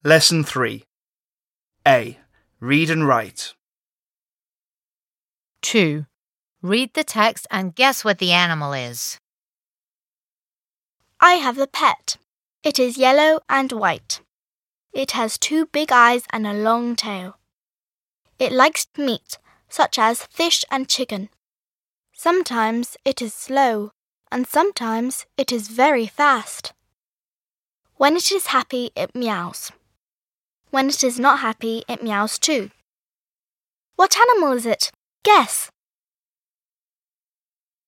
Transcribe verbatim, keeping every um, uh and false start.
Lesson three. A. Read and write. two. Read the text and guess what the animal is. I have a pet. It is yellow and white. It has two big eyes and a long tail. It likes meat, such as fish and chicken. Sometimes it is slow, and sometimes it is very fast. When it is happy, it meows. When it is not happy, it meows too. What animal is it? Guess!